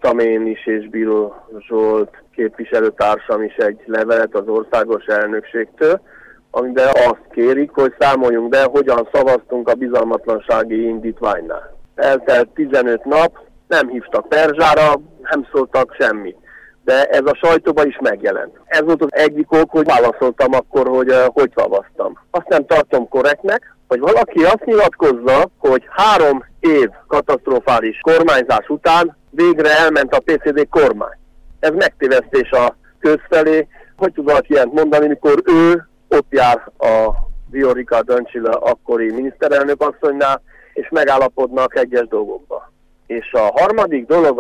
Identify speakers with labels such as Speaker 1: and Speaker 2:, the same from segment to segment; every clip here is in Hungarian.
Speaker 1: írtam én is, és Bíró Zsolt képviselőtársam is egy levelet az országos elnökségtől, amiben azt kérik, hogy számoljunk be, hogyan szavaztunk a bizalmatlansági indítványnál. Eltelt 15 nap, nem hívtak perzsára, nem szóltak semmit. De ez a sajtóban is megjelent. Ez volt az egyik ok, hogy válaszoltam akkor, hogy szavaztam. Azt nem tartom korrektnek, hogy valaki azt nyilatkozza, hogy 3 év katasztrofális kormányzás után végre elment a PCD kormány. Ez megtévesztés a közfelé. Hogy tud valaki ilyet mondani, mikor ő ott jár a Viorica Dăncilă akkori miniszterelnök asszonynál, és megállapodnak egyes dolgokba. És a harmadik dolog,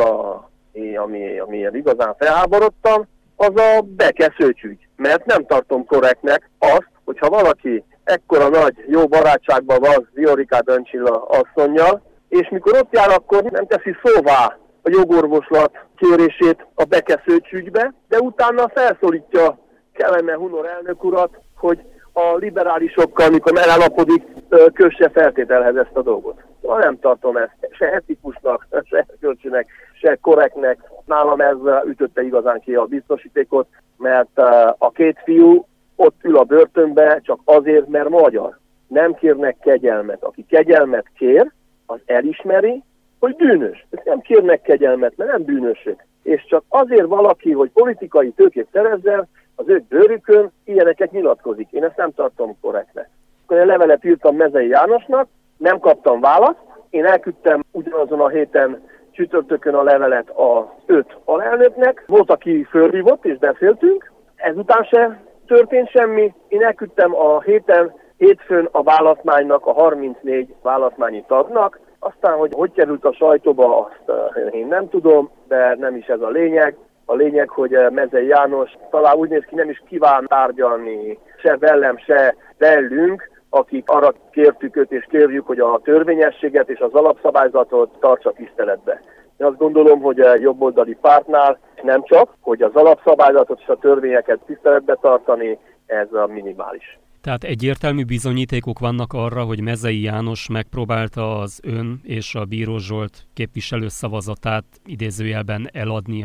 Speaker 1: amiért igazán felháborodtam, az a bekeszőcsügy. Mert nem tartom korrektnek azt, hogyha valaki ekkora nagy jó barátságban van Viorica Dăncilă asszonnyal, és mikor ott jár, akkor nem teszi szóvá a jogorvoslat kérését a bekeszőcsügybe, de utána felszólítja Kelemen Hunor elnök urat, hogy a liberálisokkal, mikor megállapodik, kösse feltételhez ezt a dolgot. Nem tartom ezt se etikusnak, se kölcsönnek, se korrektnek. Nálam ez ütötte igazán ki a biztosítékot, mert a 2 fiú ott ül a börtönbe csak azért, mert magyar. Nem kérnek kegyelmet. Aki kegyelmet kér, az elismeri, hogy bűnös. Ezt nem kérnek kegyelmet, mert nem bűnösök. És csak azért valaki, hogy politikai tőkét szerezzen, az ő bőrükön ilyeneket nyilatkozik. Én ezt nem tartom korrektnek. Akkor egy levelet írtam Mezei Jánosnak, nem kaptam választ, én elküldtem ugyanazon a héten csütörtökön a levelet az 5 alelnöknek, volt, aki fölhívott és beszéltünk, ezután se történt semmi, én elküldtem a hétfőn a választmánynak, a 34 választmányi tagnak, aztán, hogy került a sajtóba, azt én nem tudom, de nem is ez a lényeg. A lényeg, hogy Mezei János talán úgy néz ki, nem is kíván tárgyalni se velem, se velünk, akik arra kértük őt és kérjük, hogy a törvényességet és az alapszabályzatot tartsa tiszteletbe. Én azt gondolom, hogy a jobboldali pártnál nem csak, hogy az alapszabályzatot és a törvényeket tiszteletbe tartani, ez a minimális.
Speaker 2: Tehát egyértelmű bizonyítékok vannak arra, hogy Mezei János megpróbálta az ön és a Bíró Zsolt képviselő szavazatát idézőjelben eladni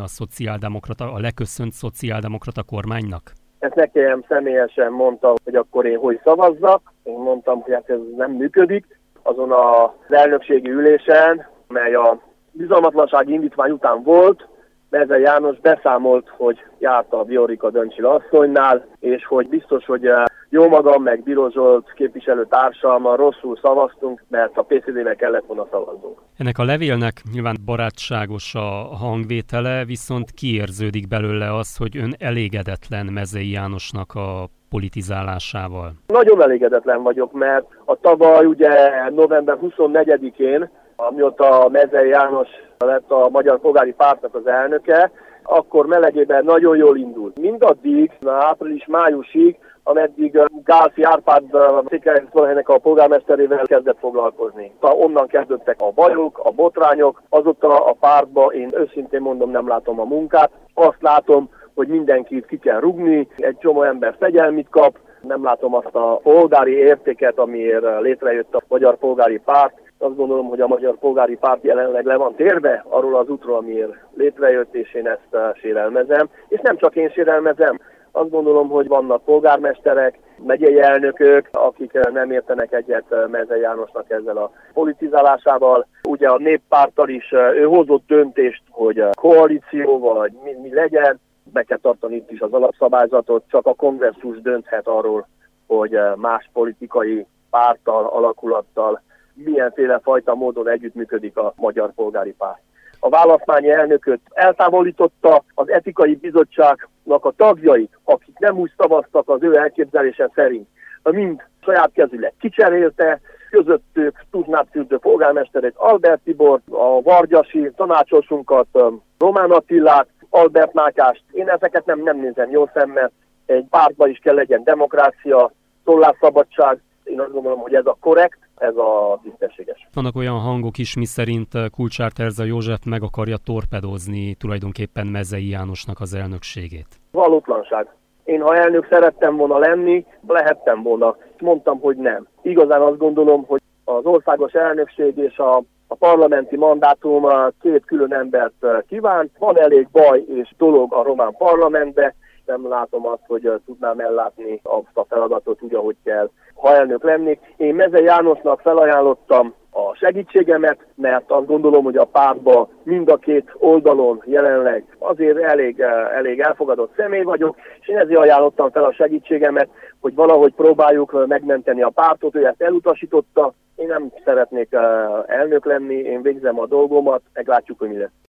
Speaker 2: a leköszönt szociáldemokrata kormánynak?
Speaker 1: Ezt nekem személyesen mondta, hogy akkor én hogy szavazzak. Én mondtam, hogy hát ez nem működik. Azon az elnökségi ülésen, mely a bizalmatlansági indítvány után volt, Mezei János beszámolt, hogy járt a Viorica Dăncilă asszonynál, és hogy biztos, hogy jó magam, meg Bíró Zsolt képviselőtársammal rosszul szavaztunk, mert a PCD-nek kellett volna szavaznunk.
Speaker 2: Ennek a levélnek nyilván barátságos a hangvétele, viszont kiérződik belőle az, hogy ön elégedetlen Mezei Jánosnak a politizálásával.
Speaker 1: Nagyon elégedetlen vagyok, mert a tavaly ugye november 24-én, amióta Mezei János lett a Magyar Polgári Pártnak az elnöke, akkor melegében nagyon jól indult. Mindaddig, április-májusig, ameddig Gálfi Árpád Székelyhelynek a polgármesterével kezdett foglalkozni. Onnan kezdődtek a bajok, a botrányok, azóta a pártban én őszintén mondom, nem látom a munkát. Azt látom, hogy mindenkit ki kell rugni, egy csomó ember fegyelmit kap, nem látom azt a polgári értéket, amiért létrejött a Magyar Polgári Párt. Azt gondolom, hogy a Magyar Polgári Párt jelenleg le van térve arról az útról, amiért létrejött, és én ezt sérelmezem. És nem csak én sérelmezem. Azt gondolom, hogy vannak polgármesterek, megyei elnökök, akik nem értenek egyet Mezei Jánosnak ezzel a politizálásával. Ugye a Néppárttal is ő hozott döntést, hogy koalíció vagy mi legyen. Be kell tartani itt is az alapszabályzatot, csak a kongresszus dönthet arról, hogy más politikai párttal, alakulattal milyenféle fajta módon együttműködik a Magyar Polgári Párt. A választmányi elnököt eltávolította, az etikai bizottságnak a tagjait, akik nem úgy szavaztak az ő elképzelése szerint, mind saját kezüleg kicserélte, közöttük Tusnád fürdő polgármesterét, Albert Tibort, a vargyasi tanácsosunkat, Román Attilát, Albert Mátyást. Én ezeket nem nézem jó szemmel. Egy pártban is kell legyen demokrácia, szólásszabadság. Én azt gondolom, hogy ez a korrekt, ez a tisztességes.
Speaker 2: Vannak olyan hangok is, miszerint Kulcsár Terzsa József meg akarja torpedózni tulajdonképpen Mezei Jánosnak az elnökségét.
Speaker 1: Valótlanság. Én, ha elnök szerettem volna lenni, lehettem volna. Mondtam, hogy nem. Igazán azt gondolom, hogy az országos elnökség és a A parlamenti mandátum két külön embert kíván. Van elég baj és dolog a román parlamentbe. Nem látom azt, hogy tudnám ellátni azt a feladatot úgy, ahogy kell, ha elnök lennék. Én Mezei Jánosnak felajánlottam a segítségemet, mert azt gondolom, hogy a pártban mind a két oldalon jelenleg azért elég elfogadott személy vagyok, és én ezért ajánlottam fel a segítségemet, hogy valahogy próbáljuk megmenteni a pártot, ő ezt elutasította. Én nem szeretnék elnök lenni, én végzem a dolgomat, meglátjuk, hogy mi lesz.